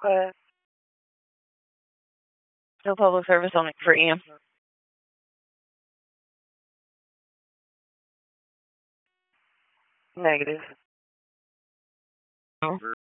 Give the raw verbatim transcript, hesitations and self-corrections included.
Uh, no public service only for E M. Negative. No.